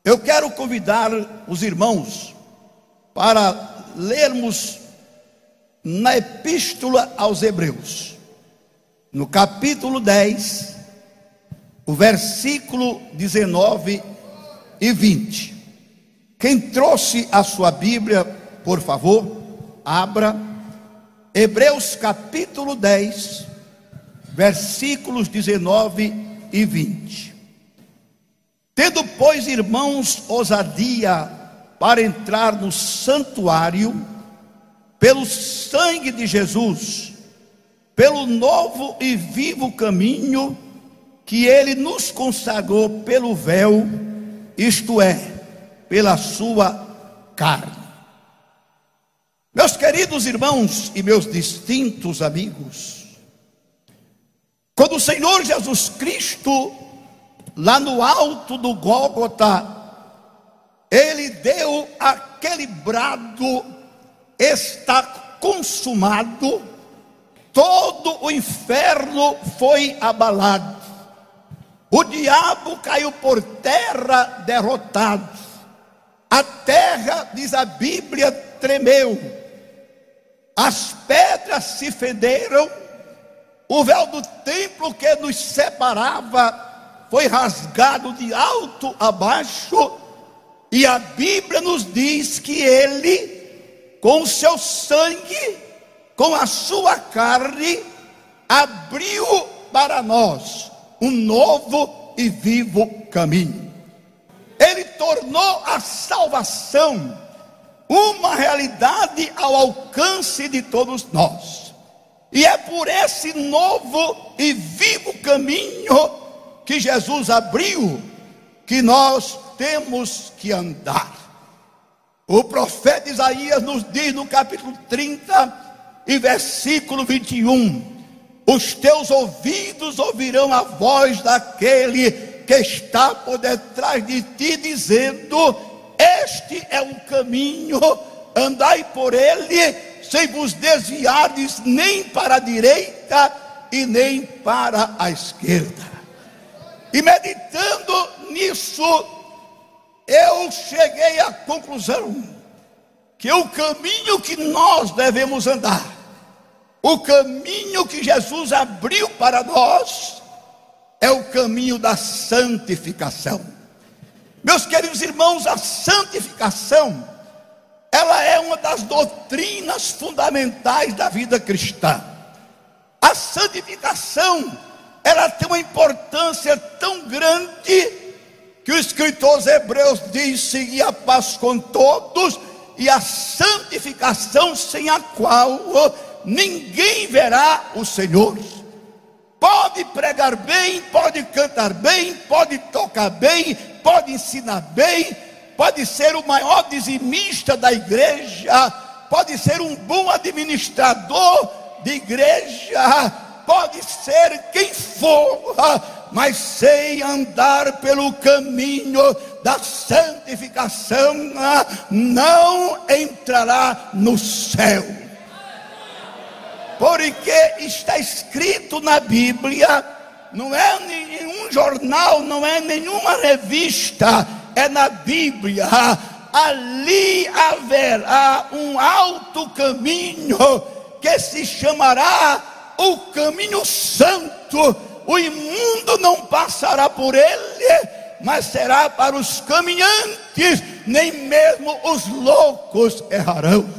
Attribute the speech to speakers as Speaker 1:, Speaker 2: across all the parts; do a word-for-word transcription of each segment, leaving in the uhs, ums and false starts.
Speaker 1: Eu quero convidar os irmãos para lermos na Epístola aos Hebreus, no capítulo dez, o versículo dezenove e vinte. Quem trouxe a sua Bíblia, por favor, abra Hebreus capítulo dez, versículos dezenove e vinte. Tendo, pois, irmãos, ousadia para entrar no santuário, pelo sangue de Jesus, pelo novo e vivo caminho que ele nos consagrou pelo véu, isto é, pela sua carne. Meus queridos irmãos e meus distintos amigos, quando o Senhor Jesus Cristo, lá no alto do Gólgota, ele deu aquele brado: está consumado, todo o inferno foi abalado, o diabo caiu por terra derrotado, a terra, diz a Bíblia, tremeu, as pedras se fenderam, o véu do templo que nos separava foi rasgado de alto a baixo, e a Bíblia nos diz que ele, com o seu sangue, com a sua carne, abriu para nós um novo e vivo caminho. Ele tornou a salvação uma realidade ao alcance de todos nós. E é por esse novo e vivo caminho que Jesus abriu que nós temos que andar. O profeta Isaías nos diz no capítulo trinta e versículo vinte e um: os teus ouvidos ouvirão a voz daquele que está por detrás de ti, dizendo: este é o caminho, andai por ele, sem vos desviardes nem para a direita e nem para a esquerda. E meditando nisso, eu cheguei à conclusão que o caminho que nós devemos andar, o caminho que Jesus abriu para nós, é o caminho da santificação. Meus queridos irmãos, a santificação, ela é uma das doutrinas fundamentais da vida cristã. A santificação, ela tem uma importância tão grande que o escritor aos Hebreus diz: segui a paz com todos e a santificação, sem a qual ninguém verá o Senhor. Pode pregar bem, pode cantar bem, pode tocar bem, pode ensinar bem, pode ser o maior dizimista da igreja, pode ser um bom administrador de igreja, pode ser quem for, mas sem andar pelo caminho da santificação, não entrará no céu. Porque está escrito na Bíblia, não é nenhum jornal, não é nenhuma revista, é na Bíblia. Ali haverá um alto caminho que se chamará o caminho santo. O imundo não passará por ele, mas será para os caminhantes, nem mesmo os loucos errarão.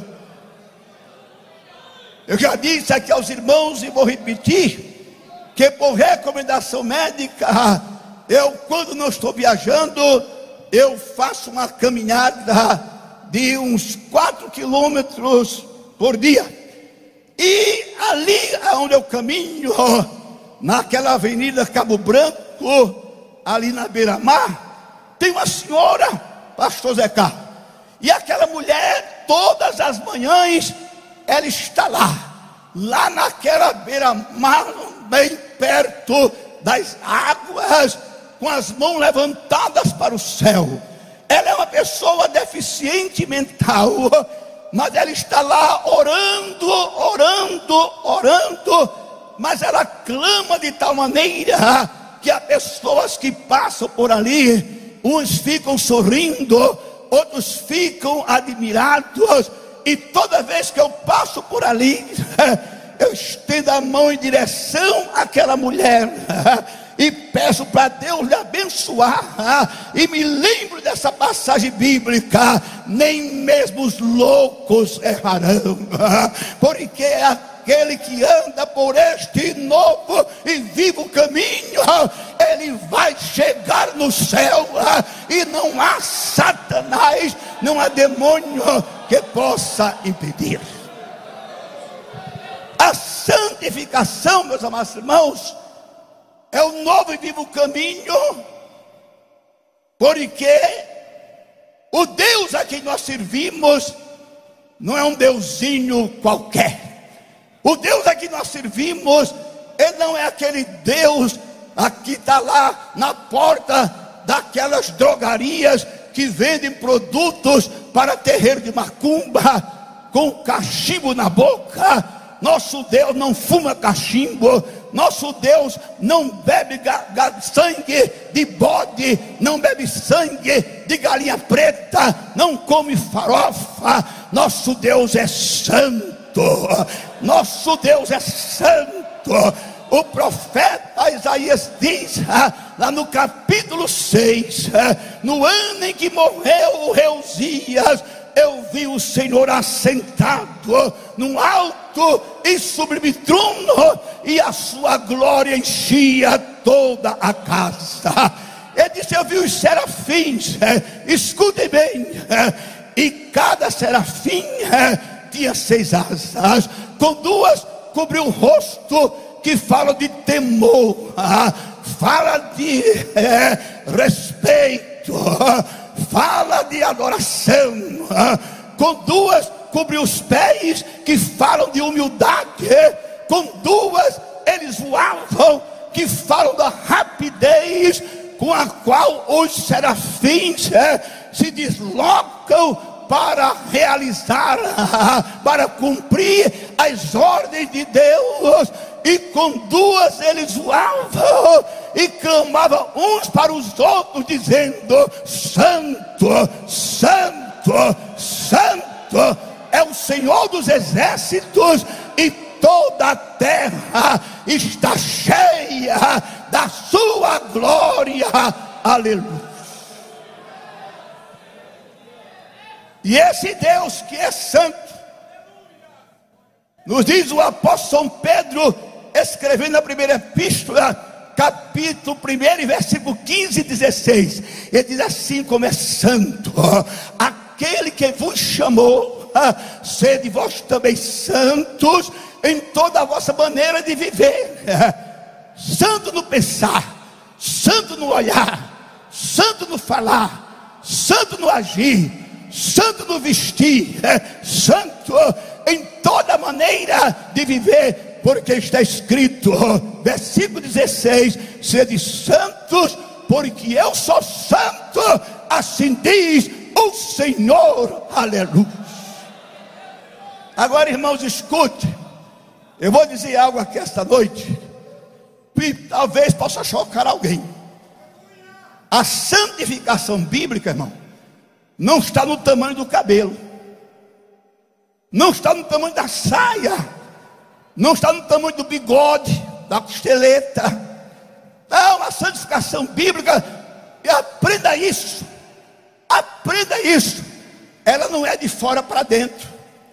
Speaker 1: Eu já disse aqui aos irmãos e vou repetir, que por recomendação médica, eu quando não estou viajando, eu faço uma caminhada de uns quatro quilômetros por dia. E ali onde eu caminho, naquela avenida Cabo Branco, ali na beira-mar, tem uma senhora, pastor Zé Carlos, e aquela mulher, todas as manhãs, ela está lá, lá naquela beira-mar, bem perto das águas, com as mãos levantadas para o céu. Ela é uma pessoa deficiente mental, mas ela está lá orando, orando, orando, mas ela clama de tal maneira que há pessoas que passam por ali uns ficam sorrindo, outros ficam admirados, e toda vez que eu passo por ali, eu estendo a mão em direção àquela mulher e peço para Deus lhe abençoar, e me lembro dessa passagem bíblica: nem mesmo os loucos errarão, porque aquele que anda por este novo e vivo caminho, ele vai chegar no céu, e não há Satanás, não há demônio que possa impedir. A santificação, meus amados irmãos, é o novo e vivo caminho, porque o Deus a quem nós servimos não é um deusinho qualquer. O Deus a quem nós servimos, ele não é aquele Deus que está lá na porta daquelas drogarias que vendem produtos para terreiro de macumba, com cachimbo na boca. Nosso Deus não fuma cachimbo. Nosso Deus não bebe ga, ga, sangue de bode, não bebe sangue de galinha preta, não come farofa. Nosso Deus é santo. Nosso Deus é santo. O profeta Isaías diz, lá no capítulo seis, no ano em que morreu o rei Uzias, eu vi o Senhor assentado num alto e sublime trono, e a sua glória enchia toda a casa. Ele disse: eu vi os serafins, escutem bem, e cada serafim tinha seis asas, com duas cobriu o rosto, que fala de temor, fala de é, respeito, fala de adoração. Com duas cobriu os pés, que falam de humildade. Com duas eles voavam, que falam da rapidez com a qual os serafins é, se deslocam para realizar, para cumprir as ordens de Deus. E com duas eles voavam e clamavam uns para os outros, dizendo: Santo, Santo, Santo é o Senhor dos exércitos, e toda a terra está cheia da sua glória. Aleluia. E esse Deus que é santo, nos diz o apóstolo São Pedro, escrevendo na primeira epístola, capítulo um, versículo quinze e dezesseis, ele diz assim: como é santo aquele que vos chamou, sede vós também santos em toda a vossa maneira de viver. Santo no pensar, santo no olhar, santo no falar, santo no agir, santo no vestir, santo em toda maneira de viver, porque está escrito, versículo dezesseis: sede santos, porque eu sou santo, assim diz o Senhor. Aleluia. Agora, irmãos, escute, eu vou dizer algo aqui esta noite, que talvez possa chocar alguém. A santificação bíblica, irmão, não está no tamanho do cabelo, não está no tamanho da saia, não está no tamanho do bigode, da costeleta. Não, a santificação bíblica, e aprenda isso, aprenda isso, ela não é de fora para dentro.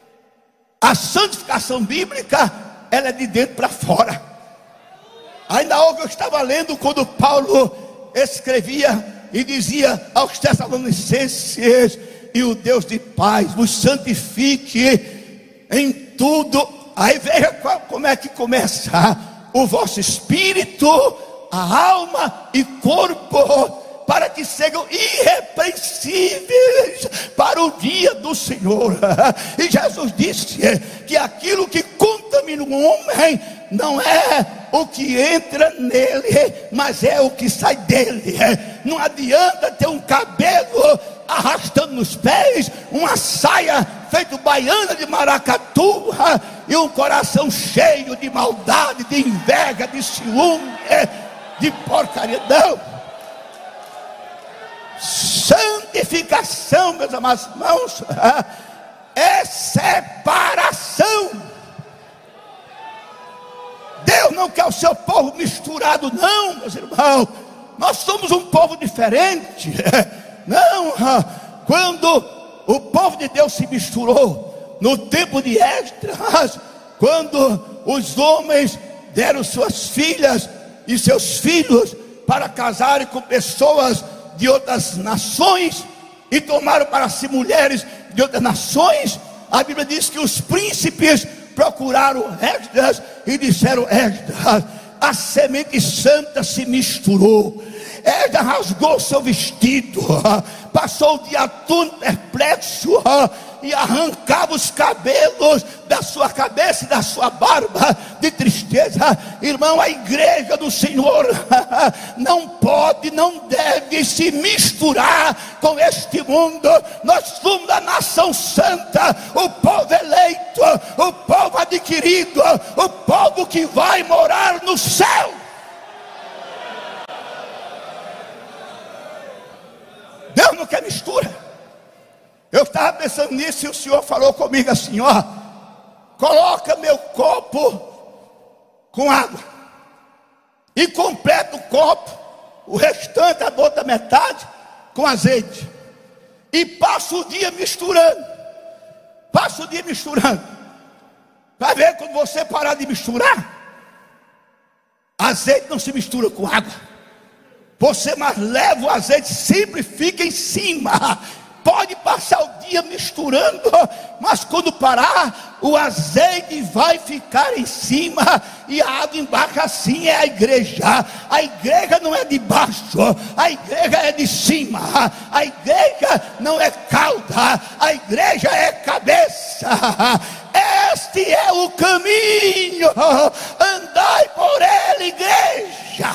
Speaker 1: A santificação bíblica, ela é de dentro para fora. Ainda hoje eu estava lendo quando Paulo escrevia e dizia aos Tessalonicenses: e o Deus de paz vos santifique em tudo. Aí veja qual, como é que começa: o vosso espírito, a alma e corpo, para que sejam irrepreensíveis para o dia do Senhor. E Jesus disse que aquilo que contamina o homem não é o que entra nele, mas é o que sai dele. Não adianta ter um cabelo arrastando nos pés, uma saia feita baiana de maracatu, e um coração cheio de maldade, de inveja, de ciúme, de porcaria. Não. Santificação, meus amados irmãos, é separação. Deus não quer o seu povo misturado, não, meus irmãos. Nós somos um povo diferente. Não, quando o povo de Deus se misturou no tempo de Esdras, quando os homens deram suas filhas e seus filhos para casarem com pessoas de outras nações e tomaram para si mulheres de outras nações, a Bíblia diz que os príncipes procuraram Esdras e disseram: Esdras, a semente santa se misturou. Esdras rasgou seu vestido, passou o dia todo perplexo e arrancava os cabelos da sua cabeça e da sua barba de tristeza. Irmão, a igreja do Senhor não pode, não deve se misturar com este mundo. Nós somos a nação santa, o povo eleito, o povo adquirido, o povo que vai morar no céu. Deus não quer mistura. Eu estava pensando nisso e o Senhor falou comigo assim: ó, coloca meu copo com água e completa o copo, o restante, a outra metade, com azeite, e passa o dia misturando. Passa o dia misturando. Vai ver, quando você parar de misturar, azeite não se mistura com água. Você mais leva o azeite, sempre fica em cima. Pode passar o dia misturando, mas quando parar, o azeite vai ficar em cima e a água embaixo. Assim é a igreja. A igreja não é de baixo, a igreja é de cima. A igreja não é cauda, a igreja é cabeça. Este é o caminho, andai por ele, igreja.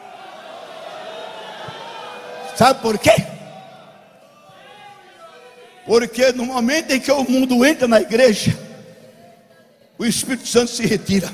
Speaker 1: Sabe por quê? Porque no momento em que o mundo entra na igreja, o Espírito Santo se retira.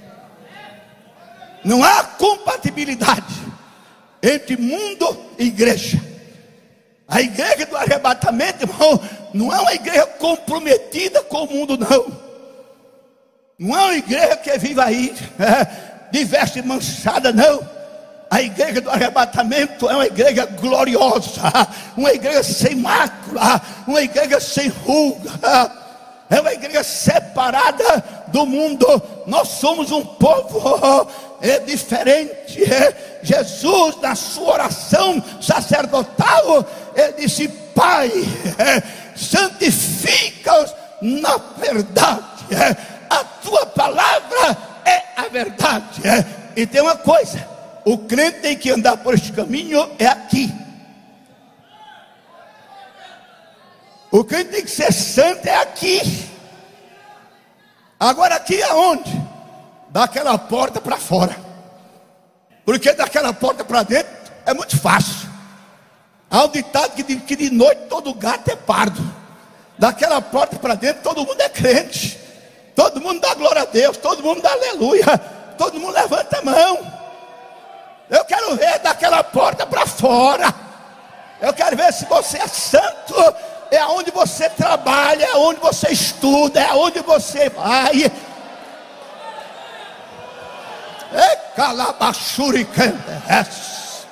Speaker 1: Não há compatibilidade entre mundo e igreja. A igreja do arrebatamento, irmão, não é uma igreja comprometida com o mundo, não. Não é uma igreja que vive aí, é, de veste manchada, não. A igreja do arrebatamento é uma igreja gloriosa, uma igreja sem mácula, uma igreja sem ruga, é uma igreja separada do mundo. Nós somos um povo é, diferente. É. Jesus, na sua oração sacerdotal, ele disse: Pai, é, santifica-os na verdade, é, a tua palavra é a verdade. É. E tem uma coisa: o crente tem que andar por este caminho, é aqui. O crente tem que ser santo, é aqui. Agora aqui aonde? Daquela porta para fora. Porque daquela porta para dentro é muito fácil. Há um ditado que diz que de noite todo gato é pardo. Daquela porta para dentro todo mundo é crente. Todo mundo dá glória a Deus, todo mundo dá aleluia, todo mundo levanta a mão. Eu quero ver daquela porta para fora. Eu quero ver se você é santo. É onde você trabalha, é onde você estuda, é onde você vai. É calabachuricandés.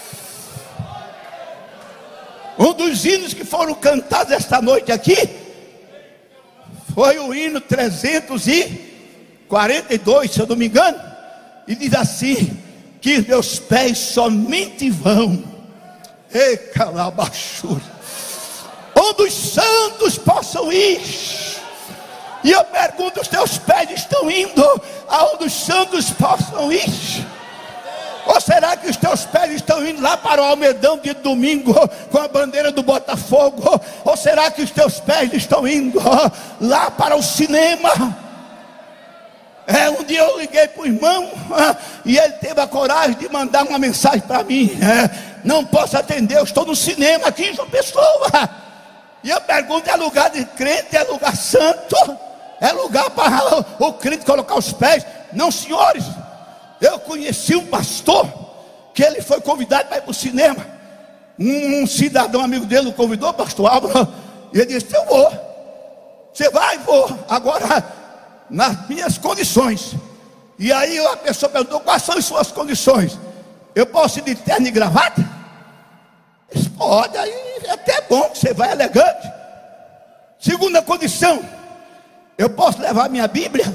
Speaker 1: Um dos hinos que foram cantados esta noite aqui foi o hino trezentos e quarenta e dois, se eu não me engano. E diz assim: que meus pés somente vão, e calabachura, onde os santos possam ir. E eu pergunto: os teus pés estão indo aonde os santos possam ir? Ou será que os teus pés estão indo lá para o Almedão de domingo com a bandeira do Botafogo? Ou será que os teus pés estão indo lá para o cinema? É, um dia eu liguei para o irmão ah, e ele teve a coragem de mandar uma mensagem para mim. É, não posso atender, eu estou no cinema aqui em João Pessoa. E eu pergunto: é lugar de crente? É lugar santo? É lugar para o, o crente colocar os pés? Não, senhores. Eu conheci um pastor que ele foi convidado para ir para o cinema. Um, um cidadão amigo dele o convidou, pastor Álvaro, e ele disse: eu vou. Você vai? Vou. Agora, nas minhas condições. E aí a pessoa perguntou: quais são as suas condições? Eu posso ir de terno e gravata? Ele disse: pode, aí é até bom que você vai elegante. Segunda condição: eu posso levar minha Bíblia?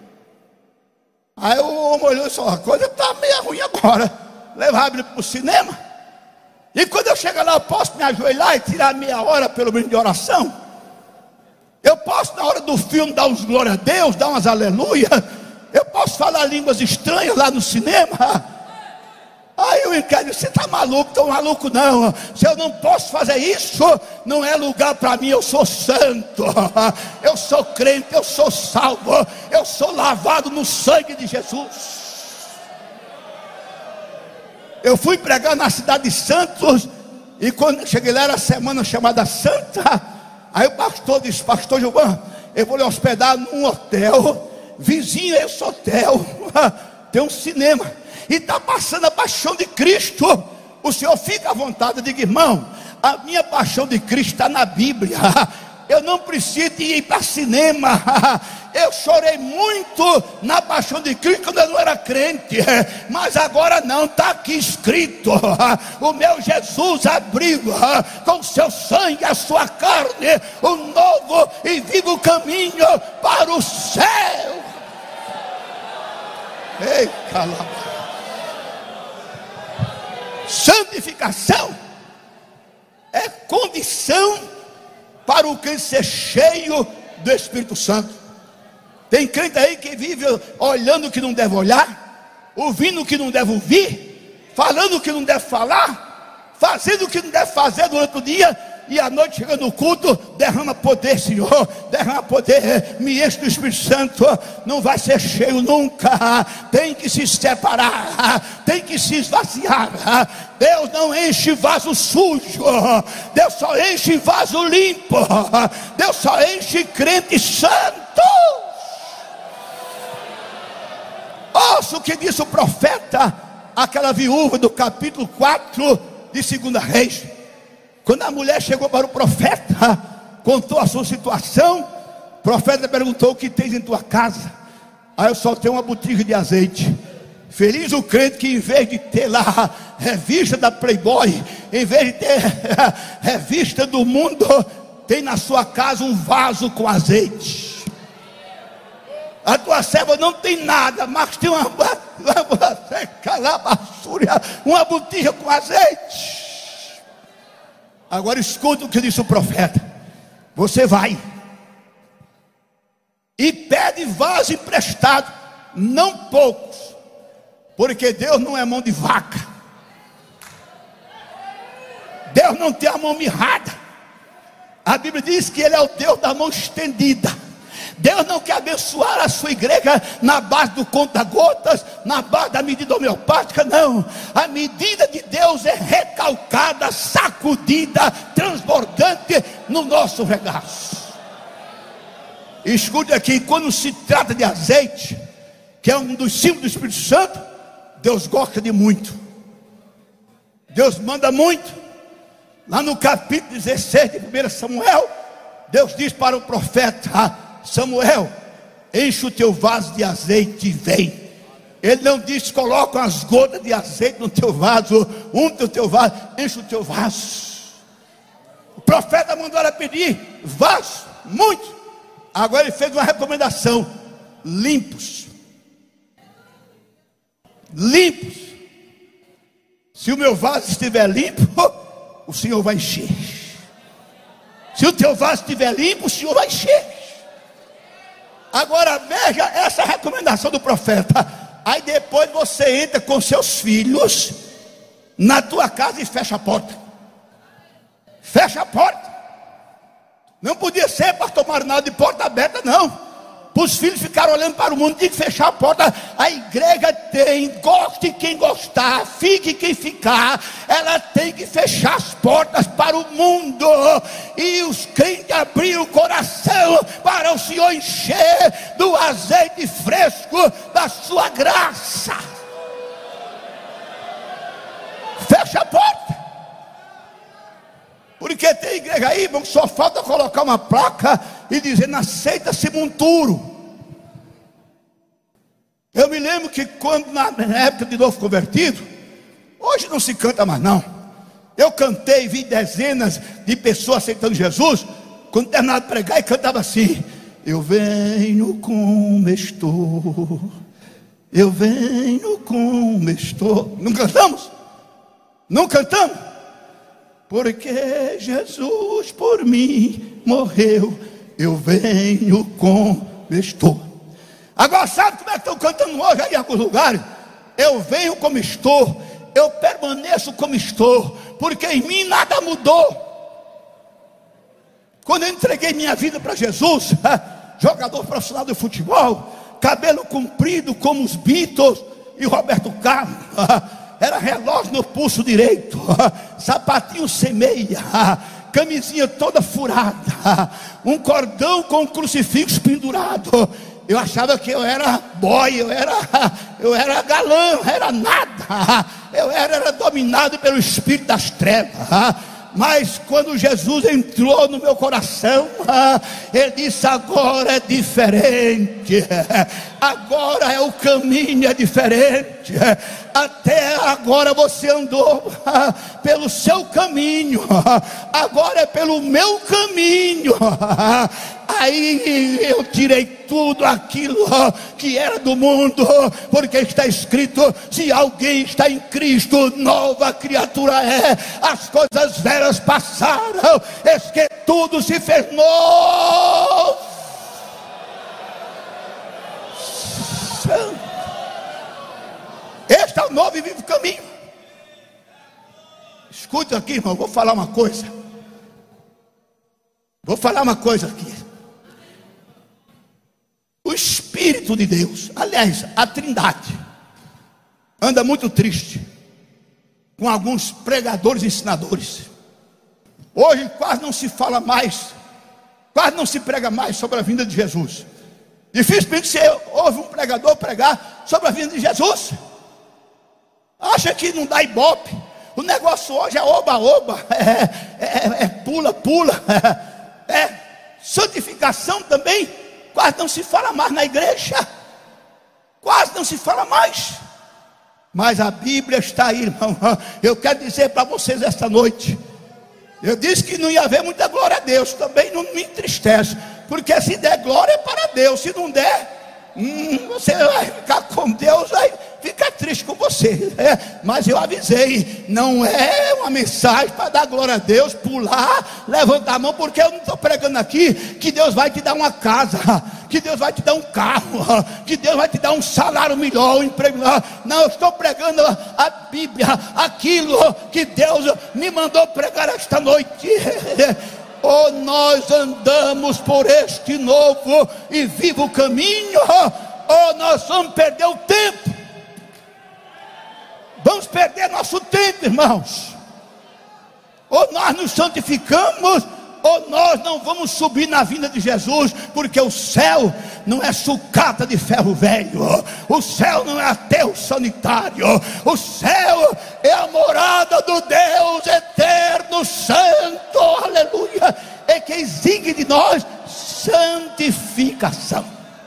Speaker 1: Aí o homem olhou e disse: a coisa está meio ruim agora. Levar a Bíblia para o cinema? E quando eu chegar lá, eu posso me ajoelhar e tirar meia hora pelo menos de oração? Eu posso na hora do filme dar uns glória a Deus, dar umas aleluia? Eu posso falar línguas estranhas lá no cinema? Aí o incrédulo: você está maluco? Estou maluco não. Se eu não posso fazer isso, não é lugar para mim. Eu sou santo, eu sou crente, eu sou salvo, eu sou lavado no sangue de Jesus. Eu fui pregar na cidade de Santos, e quando cheguei lá era a semana chamada Santa. Aí o pastor disse: pastor Gilvan, eu vou lhe hospedar num hotel, vizinho a esse hotel tem um cinema, e está passando a paixão de Cristo. O senhor fica à vontade. Eu digo: irmão, a minha paixão de Cristo está na Bíblia. Eu não preciso de ir para cinema. Eu chorei muito na paixão de Cristo quando eu não era crente, mas agora não, está aqui escrito: o meu Jesus abriu com o seu sangue, a sua carne, um novo e vivo caminho para o céu. Ei, calma. Santificação é condição para o crente ser cheio do Espírito Santo. Tem crente aí que vive olhando o que não deve olhar, ouvindo o que não deve ouvir, falando o que não deve falar, fazendo o que não deve fazer durante o dia, e à noite chegando no culto: derrama poder, Senhor, derrama poder, me enche do Espírito Santo. Não vai ser cheio nunca. Tem que se separar, tem que se esvaziar. Deus não enche vaso sujo, Deus só enche vaso limpo, Deus só enche crente santo. Ouça o que disse o profeta àquela viúva do capítulo quatro de Segunda Reis. Quando a mulher chegou para o profeta, contou a sua situação, o profeta perguntou: o que tens em tua casa? Aí: eu só tenho uma botija de azeite. Feliz o crente que, em vez de ter lá revista da Playboy, em vez de ter revista do mundo, tem na sua casa um vaso com azeite. A tua serva não tem nada, mas tem uma, uma botija com azeite. Agora escuta o que disse o profeta: você vai e pede vaso emprestado, não poucos, porque Deus não é mão de vaca, Deus não tem a mão mirrada. A Bíblia diz que Ele é o Deus da mão estendida. Deus não quer abençoar a sua igreja na base do conta-gotas, na base da medida homeopática, não. A medida de Deus é recalcada, sacudida, transbordante no nosso regaço. Escute aqui: quando se trata de azeite, que é um dos símbolos do Espírito Santo, Deus gosta de muito, Deus manda muito. Lá no capítulo dezesseis de primeira Samuel, Deus diz para o profeta Samuel: enche o teu vaso de azeite e vem. Ele não diz: coloca umas gotas de azeite no teu vaso, unta o teu vaso, enche o teu vaso. O profeta mandou ela pedir vaso, muito. Agora ele fez uma recomendação: limpos. Limpos. Se o meu vaso estiver limpo, o Senhor vai encher. Se o teu vaso estiver limpo, o Senhor vai encher. Agora veja essa recomendação do profeta. Aí depois você entra com seus filhos na tua casa e fecha a porta. Fecha a porta. Não podia ser, pastor Marinaldo, de porta aberta, não. Para os filhos ficaram olhando para o mundo, tem que fechar a porta. A igreja tem, goste quem gostar, fique quem ficar, ela tem que fechar as portas para o mundo, e os crentes abrir o coração para o Senhor encher do azeite fresco da sua graça. Fecha a porta. Porque tem igreja aí, irmão, que só falta colocar uma placa e dizer: aceita-se monturo. Eu me lembro que quando na época de novo convertido, hoje não se canta mais não. Eu cantei, vi dezenas de pessoas aceitando Jesus. Quando terminava de pregar, e cantava assim: eu venho como estou, eu venho como estou. Não cantamos? Não cantamos? Porque Jesus por mim morreu, eu venho como estou. Agora sabe como é que estão cantando hoje aí em alguns lugares? Eu venho como estou, eu permaneço como estou, porque em mim nada mudou. Quando eu entreguei minha vida para Jesus, jogador profissional de futebol, cabelo comprido como os Beatles e Roberto Carlos, era relógio no pulso direito, sapatinho sem meia, camisinha toda furada, um cordão com um crucifixo pendurado. Eu achava que eu era boy, eu era, eu era galã, eu era nada. Eu era, era dominado pelo espírito das trevas. Mas quando Jesus entrou no meu coração, Ele disse: agora é diferente, agora é o caminho é diferente. Até agora você andou pelo seu caminho, agora é pelo meu caminho. Aí eu tirei tudo aquilo que era do mundo, porque está escrito: se alguém está em Cristo, nova criatura é. As coisas velhas passaram, eis que tudo se fez novo. Este é o novo e vivo caminho. Escuta aqui, irmão, vou falar uma coisa. Vou falar uma coisa aqui. O Espírito de Deus, aliás, a Trindade, anda muito triste com alguns pregadores e ensinadores. Hoje quase não se fala mais, quase não se prega mais sobre a vinda de Jesus. Dificilmente você ouve um pregador pregar sobre a vinda de Jesus. Acha que não dá ibope. O negócio hoje é oba-oba, é, é, é pula-pula, é, é santificação também. Quase não se fala mais na igreja, quase não se fala mais. Mas a Bíblia está aí, irmão. Eu quero dizer para vocês esta noite, eu disse que não ia haver muita glória a Deus, também não me entristece, porque se der glória é para Deus, se não der, hum, você vai ficar com Deus, vai ficar triste com você, é, mas eu avisei, não é uma mensagem para dar glória a Deus, pular, levantar a mão, porque eu não estou pregando aqui que Deus vai te dar uma casa, que Deus vai te dar um carro, que Deus vai te dar um salário melhor, um emprego melhor. Não, eu estou pregando a Bíblia, aquilo que Deus me mandou pregar esta noite. Ou nós andamos por este novo e vivo caminho, ou nós vamos perder o tempo. Vamos perder nosso tempo, irmãos. Ou nós nos santificamos, ou nós não vamos subir na vinda de Jesus, porque o céu não é sucata de ferro velho, o céu não é aterro sanitário, o céu é a morada do Deus eterno, santo, aleluia, é que exige de nós santificação.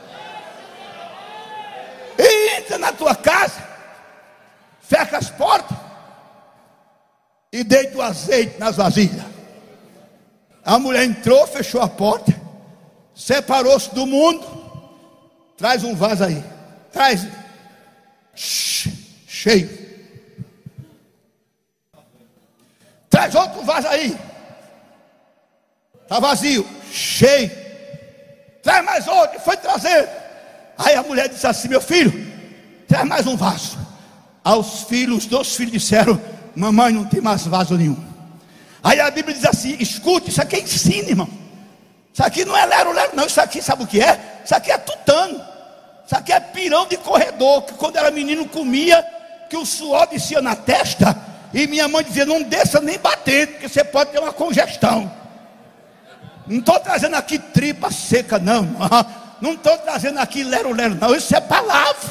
Speaker 1: Entra na tua casa, fecha as portas e deita o azeite nas vasilhas. A mulher entrou, fechou a porta, separou-se do mundo. Traz um vaso aí, traz, cheio. Traz outro vaso aí, está vazio, cheio. Traz mais outro, foi trazer. Aí a mulher disse assim: meu filho, traz mais um vaso. Aos filhos, os dois filhos disseram: mamãe, não tem mais vaso nenhum. Aí a Bíblia diz assim: escute, isso aqui é ensino, irmão. Isso aqui não é lero-lero não, isso aqui sabe o que é? Isso aqui é tutano. Isso aqui é pirão de corredor, que quando era menino comia, que o suor descia na testa, e minha mãe dizia: não desça nem batendo, porque você pode ter uma congestão. Não estou trazendo aqui tripa seca não, não estou trazendo aqui lero-lero não, isso é palavra,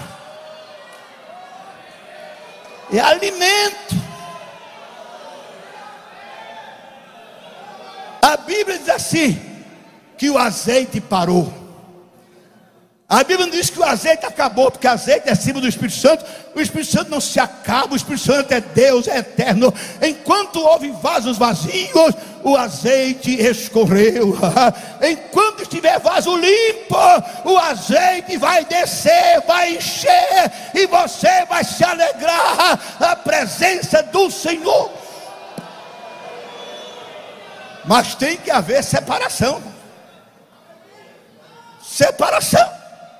Speaker 1: é alimento. A Bíblia diz assim, que o azeite parou. A Bíblia não diz que o azeite acabou, porque o azeite é símbolo do Espírito Santo. O Espírito Santo não se acaba, o Espírito Santo é Deus, é eterno. Enquanto houve vasos vazios, o azeite escorreu. Enquanto estiver vaso limpo, o azeite vai descer, vai encher, e você vai se alegrar na presença do Senhor. Mas tem que haver separação. Separação.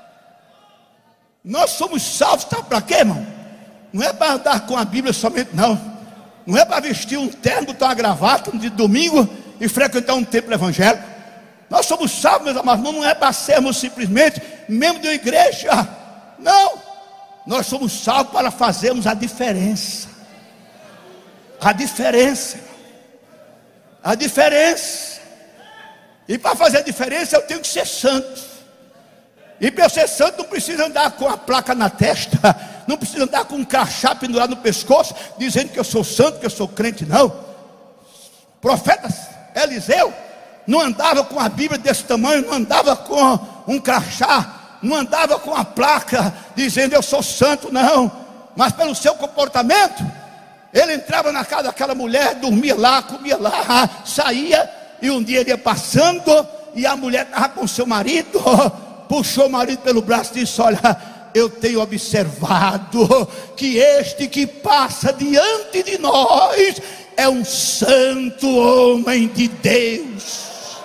Speaker 1: Nós somos salvos, tá para quê, irmão? Não é para andar com a Bíblia somente, não. Não é para vestir um terno, botar uma gravata de domingo e frequentar um templo evangélico. Nós somos salvos, meus amados, não é para sermos simplesmente membros de uma igreja. Não. Nós somos salvos para fazermos a diferença. A diferença. A diferença. E para fazer a diferença eu tenho que ser santo. E para eu ser santo não precisa andar com a placa na testa, não precisa andar com um crachá pendurado no pescoço, dizendo que eu sou santo, que eu sou crente, não. O profeta Eliseu não andava com a Bíblia desse tamanho, não andava com um crachá, não andava com a placa dizendo eu sou santo, não. Mas pelo seu comportamento, ele entrava na casa daquela mulher, dormia lá, comia lá, saía, e um dia ele ia passando, e a mulher estava com seu marido, puxou o marido pelo braço e disse: olha, eu tenho observado que este que passa diante de nós é um santo homem de Deus.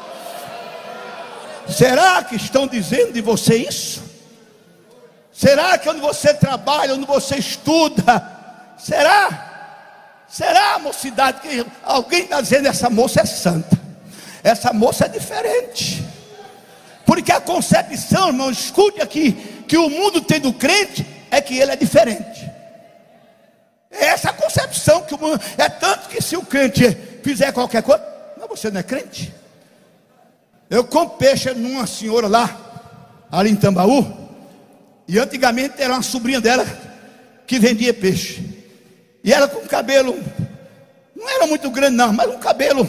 Speaker 1: Será que estão dizendo de você isso? Será que onde você trabalha, onde você estuda, será? Será, mocidade, que alguém está dizendo essa moça é santa, essa moça é diferente? Porque a concepção, irmão, escute aqui, que o mundo tem do crente é que ele é diferente. É essa a concepção que o mundo, é tanto que se o crente fizer qualquer coisa, não, você não é crente. Eu compro peixe numa senhora lá, ali em Tambaú, e antigamente era uma sobrinha dela que vendia peixe. E ela com cabelo, não era muito grande não, mas um cabelo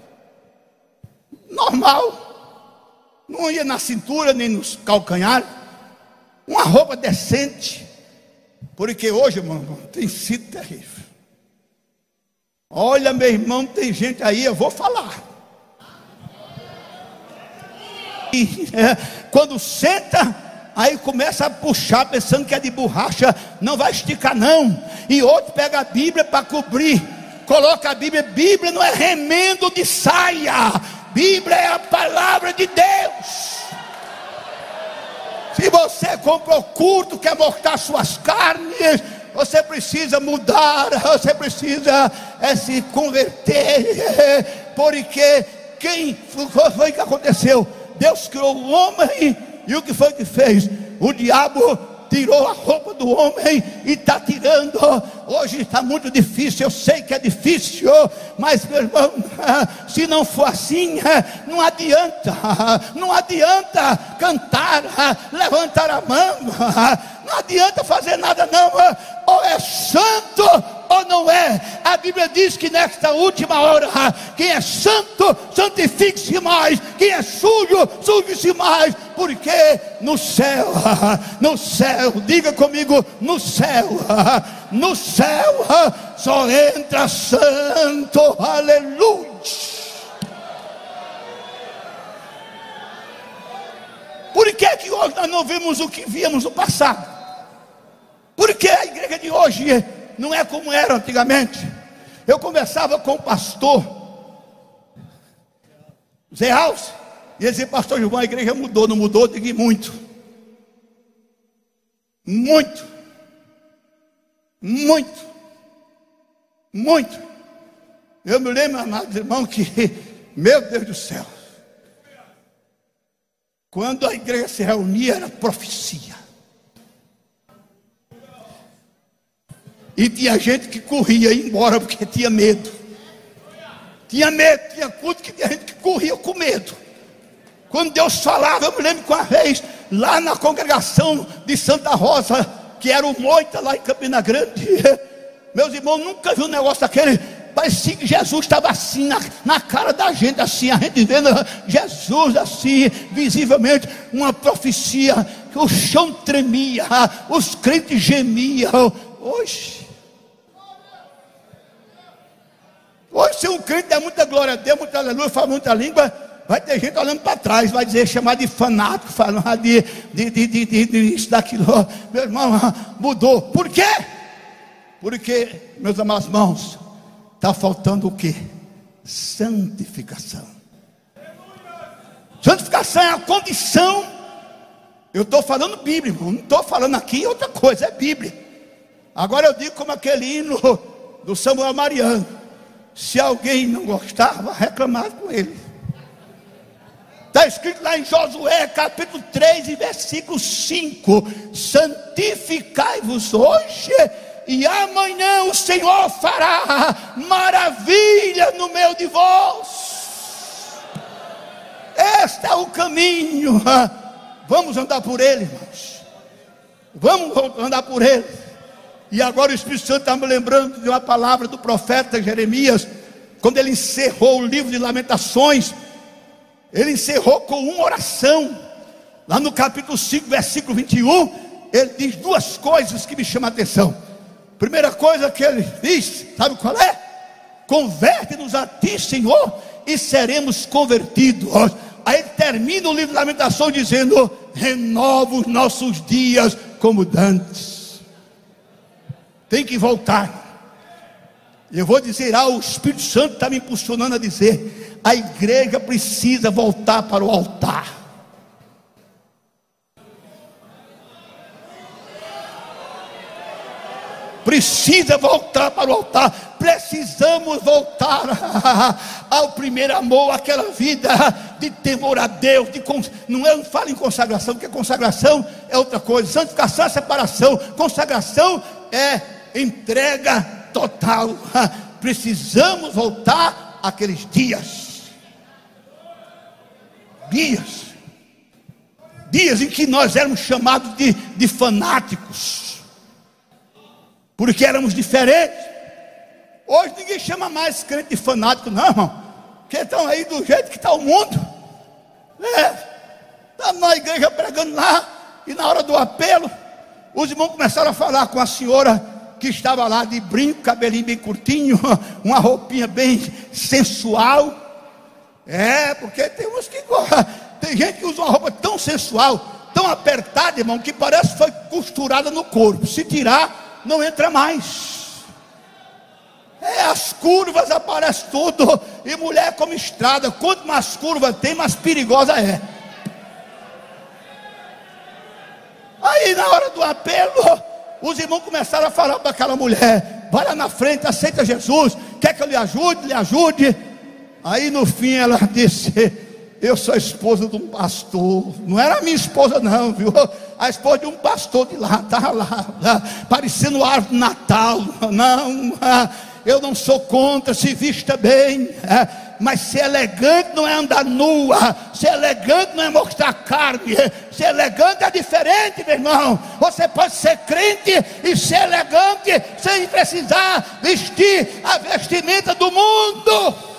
Speaker 1: normal. Não ia na cintura, nem nos calcanhares. Uma roupa decente. Porque hoje, irmão, tem sido terrível. Olha, meu irmão, tem gente aí, eu vou falar. E, é, quando senta, aí começa a puxar, pensando que é de borracha. Não vai esticar não. E outro pega a Bíblia para cobrir. Coloca a Bíblia. Bíblia não é remendo de saia. Bíblia é a palavra de Deus. Se você comprou culto, quer mortar suas carnes, você precisa mudar, você precisa é, se converter. Porque quem foi que aconteceu? Deus criou o homem, e o que foi que fez? O diabo tirou a roupa do homem e está tirando. Hoje está muito difícil, eu sei que é difícil, mas meu irmão, se não for assim, não adianta, não adianta cantar, levantar a mão, não adianta fazer nada não. Ou é santo ou não é. A Bíblia diz que nesta última hora, quem é santo, santifique-se mais, quem é sujo, suje-se mais, porque no céu, no céu, diga comigo, no céu, no céu só entra santo, aleluia. Por que que hoje nós não vemos o que víamos no passado? Por que a igreja de hoje não é como era antigamente? Eu conversava com o pastor Zé Alves, e ele dizia: pastor Gilvão, a igreja mudou. Não mudou? Eu digo: muito, muito, muito, muito. Eu me lembro, amados irmãos, que, meu Deus do céu, quando a igreja se reunia, era profecia. E tinha gente que corria e ia embora porque tinha medo. Tinha medo, tinha culto que tinha gente que corria com medo. Quando Deus falava, eu me lembro que uma vez, lá na congregação de Santa Rosa, que era o Moita lá em Campina Grande, meus irmãos, nunca viu um negócio daquele. parecia que Jesus estava assim na, na cara da gente, assim, a gente vendo Jesus assim, visivelmente, uma profecia, que o chão tremia, os crentes gemiam. Hoje, hoje se um crente der muita glória a Deus, muita aleluia, fala muita língua, vai ter gente olhando para trás, vai dizer, chamar de fanático, falar de, de, de, de, de, de isso, daquilo. Meu irmão, mudou. Por quê? Porque, meus amados irmãos, está faltando o quê? Santificação. Santificação é a condição. Eu estou falando Bíblia, irmão, não estou falando aqui outra coisa, é Bíblia. Agora eu digo como aquele hino do Samuel Mariano: se alguém não gostar, vai reclamar com ele. Está escrito lá em Josué capítulo três e versículo cinco: santificai-vos hoje, e amanhã o Senhor fará maravilha no meio de vós. Este é o caminho. Vamos andar por ele, irmãos. Vamos andar por ele. E agora o Espírito Santo está me lembrando de uma palavra do profeta Jeremias, quando ele encerrou o livro de Lamentações. Ele encerrou com uma oração. Lá no capítulo cinco, versículo vinte e um, ele diz duas coisas que me chamam a atenção. Primeira coisa que ele diz, sabe qual é? Converte-nos a ti, Senhor, e seremos convertidos. Aí ele termina o livro de Lamentações dizendo: renova os nossos dias como dantes. Tem que voltar. Eu vou dizer, ah, o Espírito Santo está me impulsionando a dizer: a igreja precisa voltar para o altar. Precisa voltar para o altar. Precisamos voltar ao primeiro amor, aquela vida de temor a Deus, de cons... não é, não falo em consagração, porque consagração é outra coisa. Santificação é separação, consagração é entrega total. Precisamos voltar àqueles dias, dias, dias em que nós éramos chamados de, de fanáticos, porque éramos diferentes. Hoje ninguém chama mais crente de fanático, não, irmão, porque estão aí do jeito que está o mundo. É, está na igreja pregando lá, e na hora do apelo, os irmãos começaram a falar com a senhora que estava lá de brinco, cabelinho bem curtinho, uma roupinha bem sensual. É, porque tem uns que tem gente que usa uma roupa tão sensual, tão apertada, irmão, que parece que foi costurada no corpo. Se tirar, não entra mais. É, as curvas aparecem tudo. E mulher como estrada, quanto mais curva tem, mais perigosa é. Aí na hora do apelo, os irmãos começaram a falar para aquela mulher: vai lá na frente, aceita Jesus, quer que eu lhe ajude, lhe ajude. Aí no fim ela disse: eu sou a esposa de um pastor. Não era a minha esposa não, viu? A esposa de um pastor de lá, estava lá, lá parecendo árvore de Natal. Não, eu não sou contra, se vista bem, mas ser elegante não é andar nua, ser elegante não é mostrar carne, ser elegante é diferente, meu irmão. Você pode ser crente e ser elegante sem precisar vestir a vestimenta do mundo.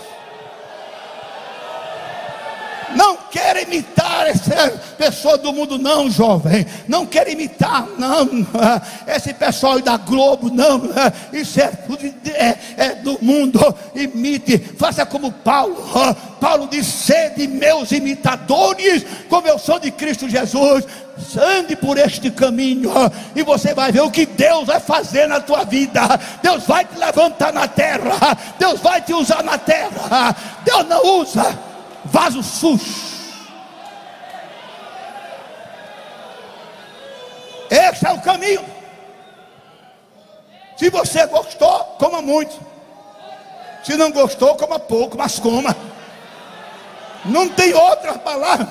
Speaker 1: Não quer imitar essa pessoa do mundo, não, jovem. Não quer imitar, não. Esse pessoal da Globo, não. Isso é tudo é, é do mundo. Imite, faça como Paulo. Paulo disse: sede meus imitadores, como eu sou de Cristo Jesus. Ande por este caminho e você vai ver o que Deus vai fazer na tua vida. Deus vai te levantar na terra. Deus vai te usar na terra. Deus não usa vaso sujo. Esse é o caminho. Se você gostou, coma muito. Se não gostou, coma pouco, mas coma. Não tem outra palavra.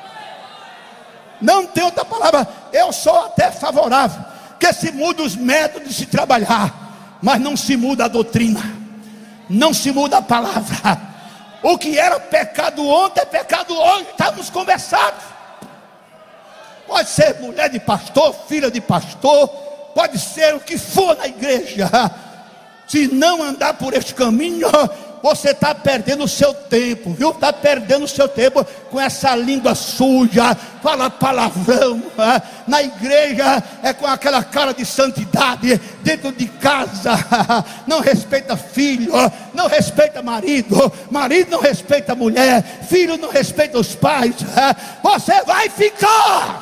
Speaker 1: Não tem outra palavra. Eu sou até favorável que se muda os métodos de se trabalhar, mas não se muda a doutrina, não se muda a palavra. O que era pecado ontem é pecado hoje. Estamos conversados. Pode ser mulher de pastor, filha de pastor, pode ser o que for na igreja. Se não andar por este caminho, você está perdendo o seu tempo, viu? Está perdendo o seu tempo com essa língua suja, fala palavrão. Na igreja é com aquela cara de santidade, dentro de casa não respeita filho, não respeita marido, marido não respeita mulher, filho não respeita os pais. Você vai ficar.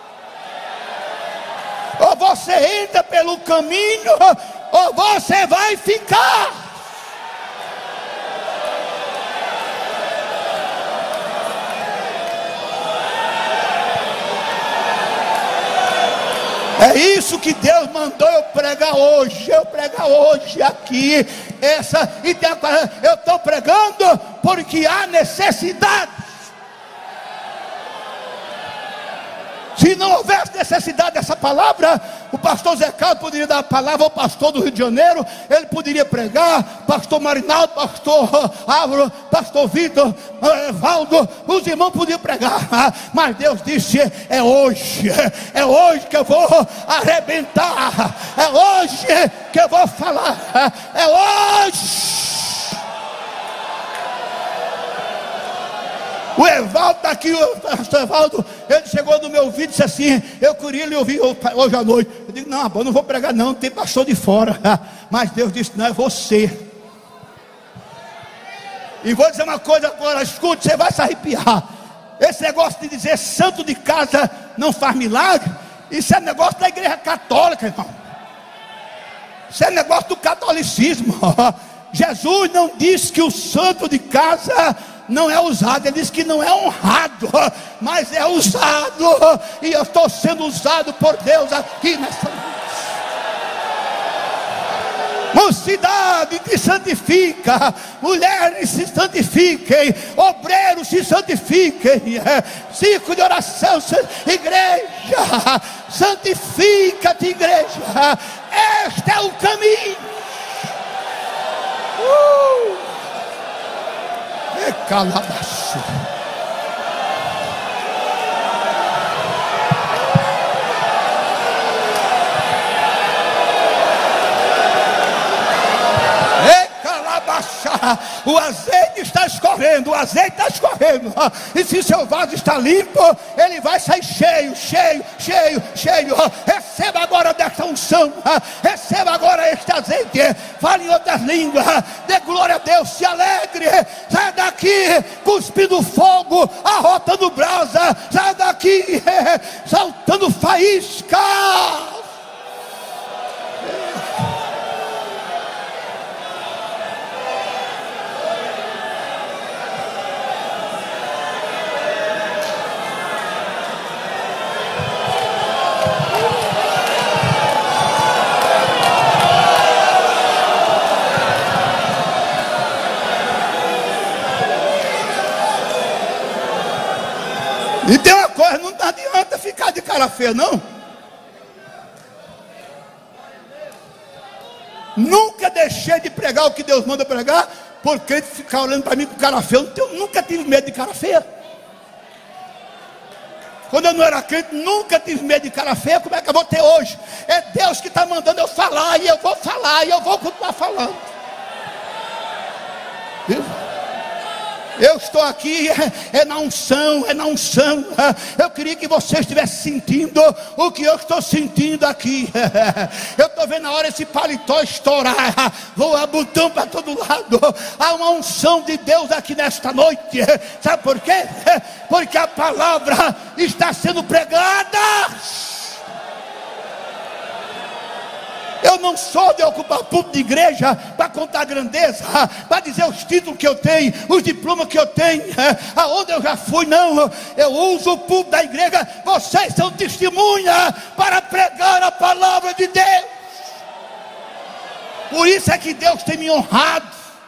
Speaker 1: Ou você entra pelo caminho, ou você vai ficar. É isso que Deus mandou eu pregar hoje. Eu pregar hoje aqui. Essa, e tem, eu estou pregando porque há necessidade. Se não houvesse necessidade dessa palavra, o pastor Zé Carlos poderia dar a palavra ao pastor do Rio de Janeiro, ele poderia pregar, pastor Marinaldo, pastor Álvaro, pastor Vitor, Valdo, os irmãos podiam pregar, mas Deus disse: é hoje, é hoje que eu vou arrebentar, é hoje que eu vou falar, é hoje. O Evaldo está aqui, o pastor Evaldo, ele chegou no meu ouvido e disse assim: eu queria lhe ouvir hoje à noite. Eu digo: não, eu não vou pregar não, tem pastor de fora. Mas Deus disse: não, é você. E vou dizer uma coisa agora, escute, você vai se arrepiar. Esse negócio de dizer santo de casa não faz milagre, isso é negócio da igreja católica, irmão. Isso é negócio do catolicismo. Jesus não disse que o santo de casa não é usado, ele diz que não é honrado, mas é usado, e eu estou sendo usado por Deus aqui nessa noite. Mocidade se santifica, mulheres se santifiquem, obreiros se santifiquem, ciclo de oração, igreja, santifica-te, igreja, este é o caminho. Uh! Calabaço. O azeite está escorrendo, o azeite está escorrendo, e se seu vaso está limpo, ele vai sair cheio, cheio, cheio, cheio. Receba agora desta unção, receba agora este azeite, fale em outras línguas, dê glória a Deus, se alegre, sai daqui cuspindo fogo, arrotando brasa, sai daqui saltando faísca. E tem uma coisa, não adianta ficar de cara feia, não. Nunca deixei de pregar o que Deus manda pregar, por crente ficar olhando para mim com cara feia. Eu nunca tive medo de cara feia. Quando eu não era crente, nunca tive medo de cara feia. Como é que eu vou ter hoje? É Deus que está mandando eu falar, e eu vou falar, e eu vou continuar falando. Viu? Eu estou aqui, é, é na unção, é na unção. Eu queria que você estivesse sentindo o que eu estou sentindo aqui. Eu estou vendo a hora esse paletó estourar, voar botão para todo lado. Há uma unção de Deus aqui nesta noite. Sabe por quê? Porque a palavra está sendo pregada. Eu não sou de ocupar púlpito de igreja para contar grandeza, para dizer os títulos que eu tenho, os diplomas que eu tenho, aonde eu já fui. Não, eu uso o púlpito da igreja. Vocês são testemunha para pregar a palavra de Deus. Por isso é que Deus tem me honrado.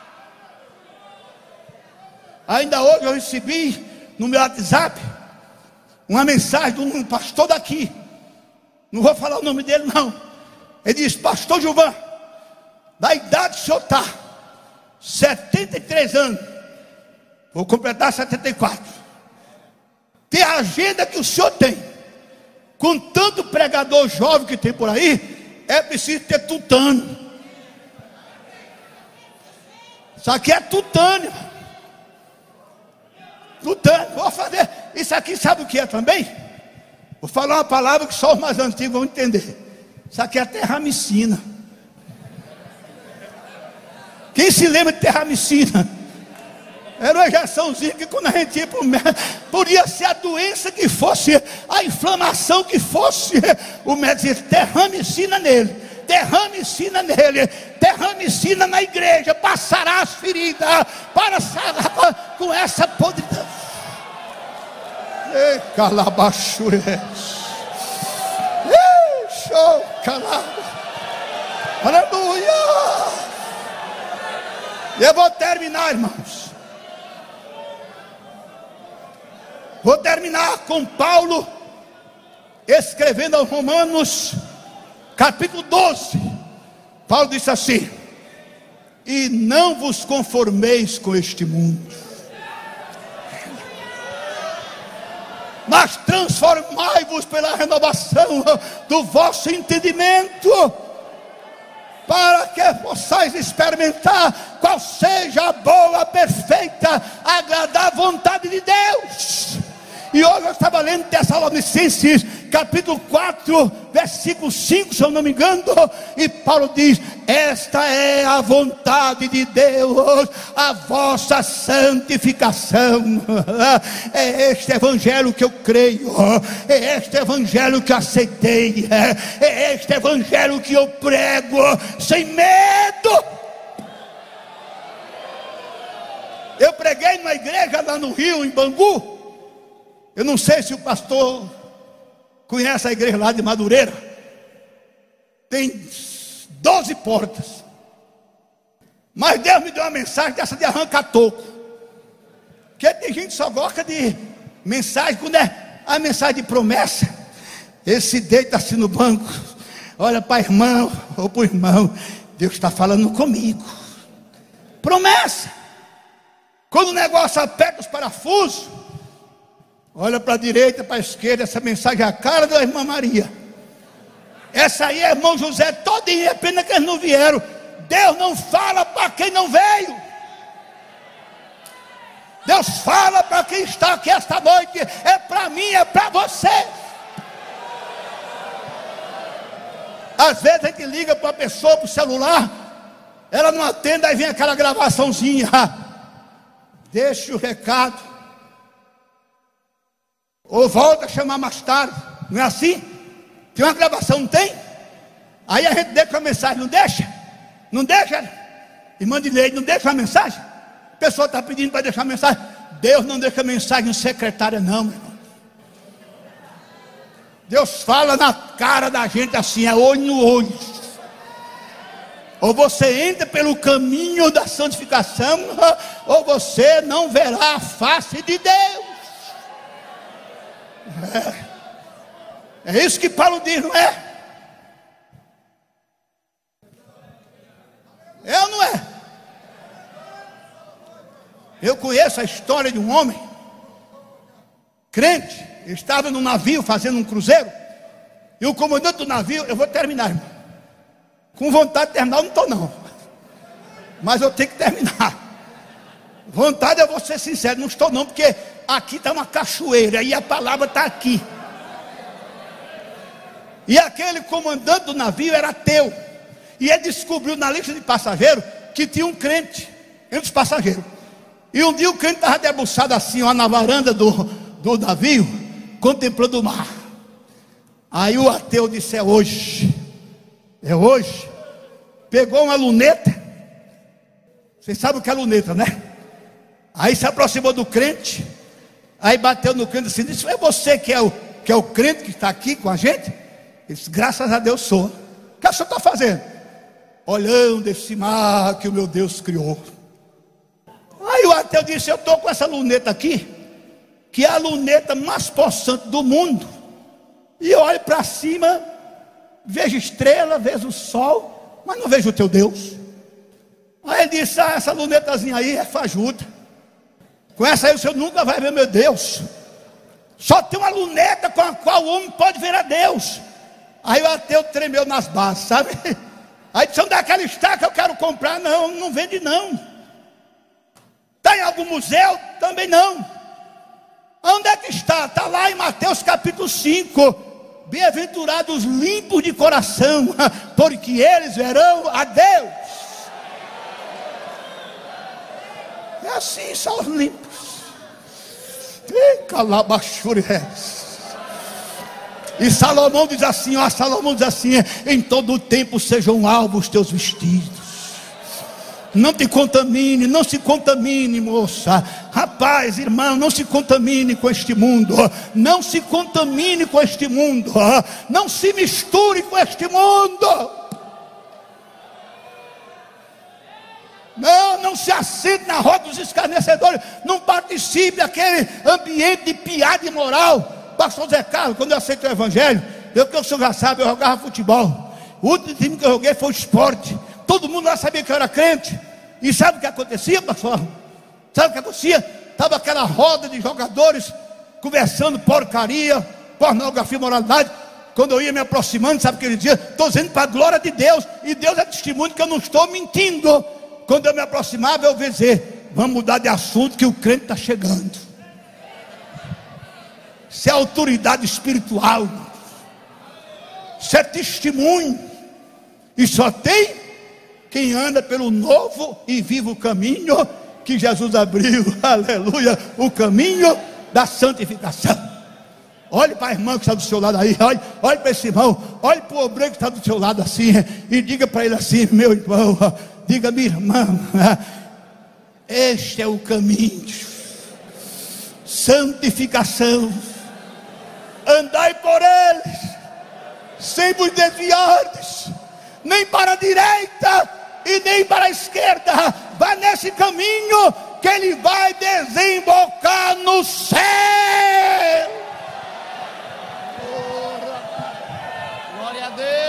Speaker 1: Ainda hoje eu recebi no meu WhatsApp uma mensagem de um pastor daqui. Não vou falar o nome dele não. Ele diz: pastor Gilvan, da idade que o senhor está, setenta e três anos, vou completar setenta e quatro. Tem a agenda que o senhor tem, com tanto pregador jovem que tem por aí, é preciso ter tutano. Isso aqui é tutânio. Tutânio. Vou fazer. Isso aqui sabe o que é também? Vou falar uma palavra que só os mais antigos vão entender. Isso aqui é terramicina. Quem se lembra de terramicina? Era uma injeçãozinha que quando a gente ia para o médico, podia ser a doença que fosse, a inflamação que fosse, o médico dizia: terramicina nele, terramicina nele, terramicina na igreja, passará as feridas, para sarar com essa podridão. Ei, calabachures. Ei, show, calado. Aleluia. Eu vou terminar, irmãos. Vou terminar com Paulo escrevendo aos Romanos, capítulo doze. Paulo disse assim: e não vos conformeis com este mundo, mas transformai-vos pela renovação do vosso entendimento, para que possais experimentar qual seja a boa, perfeita, agradável vontade de Deus. E hoje eu estava lendo Tessalonicenses, capítulo quatro, versículo cinco, se eu não me engano, e Paulo diz: esta é a vontade de Deus, a vossa santificação. É este evangelho que eu creio, é este evangelho que aceitei, é este evangelho que eu prego sem medo. Eu preguei numa igreja lá no Rio, em Bangu. Eu não sei se o pastor conhece a igreja lá de Madureira. Tem doze portas. Mas Deus me deu uma mensagem dessa de arranca-toco. Porque tem gente que só gosta de mensagem, quando é a mensagem de promessa. Ele se deita assim no banco, olha para a irmã ou para o irmão: Deus está falando comigo. Promessa. Quando o negócio aperta os parafusos, olha para a direita, para a esquerda. Essa mensagem é a cara da irmã Maria. Essa aí é irmão José todinha, é pena que eles não vieram. Deus não fala para quem não veio. Deus fala para quem está aqui esta noite. É para mim, é para você. Às vezes a gente liga para a pessoa, para o celular, ela não atende, aí vem aquela gravaçãozinha: deixa o recado, ou volta a chamar mais tarde. Não é assim? Tem uma gravação, não tem? Aí a gente deixa uma mensagem, não deixa? Não deixa? Irmã de Leite, não deixa uma mensagem? A pessoa está pedindo para deixar uma mensagem. Deus não deixa mensagem secretária não, meu irmão. Deus fala na cara da gente assim, é olho no olho. Ou você entra pelo caminho da santificação, ou você não verá a face de Deus. É, é isso que Paulo diz, não é? É ou não é? Eu conheço a história de um homem crente. Ele estava num navio fazendo um cruzeiro, e o comandante do navio, eu vou terminar, irmão. Com vontade de terminar eu não estou não, mas eu tenho que terminar. Vontade, eu vou ser sincero, não estou não, porque aqui está uma cachoeira e a palavra está aqui. E aquele comandante do navio era ateu, e ele descobriu na lista de passageiros que tinha um crente entre os passageiros. E um dia o crente estava debruçado assim, ó, na varanda do, do navio, contemplando o mar. Aí o ateu disse: é hoje, é hoje. Pegou uma luneta. Vocês sabem o que é luneta, né? Aí se aproximou do crente, aí bateu no crente assim, disse: é você que é o, que é o crente que está aqui com a gente? Ele disse: graças a Deus sou. O que o senhor está fazendo? Olhando esse mar que o meu Deus criou. Aí o ateu disse: eu estou com essa luneta aqui, que é a luneta mais possante do mundo, e eu olho para cima, vejo estrela, vejo o sol, mas não vejo o teu Deus. Aí ele disse: ah, essa lunetazinha aí é fajuta, com essa aí o senhor nunca vai ver meu Deus. Só tem uma luneta com a qual o homem pode ver a Deus. Aí o ateu tremeu nas bases, sabe? Aí disse: onde é aquela estaca que eu quero comprar? Não, não vende não. Está em algum museu? Também não. Onde é que está? Está lá em Mateus capítulo cinco. Bem-aventurados limpos de coração, porque eles verão a Deus. É assim, são os limpos. E Salomão diz assim, ó, Salomão diz assim: em todo o tempo sejam alvos os teus vestidos. Não te contamine, não se contamine, moça. Rapaz, irmão, não se contamine com este mundo. Não se contamine com este mundo. Não se misture com este mundo. Não, não se assente na roda dos escarnecedores. Não participe daquele ambiente de piada e moral. Pastor Zé Carlos, quando eu aceitei o evangelho, eu que o senhor já sabe, eu jogava futebol. O último time que eu joguei foi o esporte. Todo mundo lá sabia que eu era crente. E sabe o que acontecia, pastor? Sabe o que acontecia? Estava aquela roda de jogadores conversando porcaria, pornografia, moralidade. Quando eu ia me aproximando, sabe o que ele dizia? Estou dizendo para a glória de Deus. E Deus é testemunho que eu não estou mentindo. Quando eu me aproximava, eu ouvia dizer: vamos mudar de assunto, que o crente está chegando. Isso é autoridade espiritual. Isso é testemunho. E só tem quem anda pelo novo e vivo caminho que Jesus abriu, aleluia, o caminho da santificação. Olhe para a irmã que está do seu lado aí, olhe, olhe para esse irmão, olhe para o obreiro que está do seu lado assim, e diga para ele assim: meu irmão, diga minha irmã, este é o caminho, santificação, andai por eles, sem vos desviardes, nem para a direita e nem para a esquerda. Vai nesse caminho que ele vai desembocar no céu. Glória a Deus.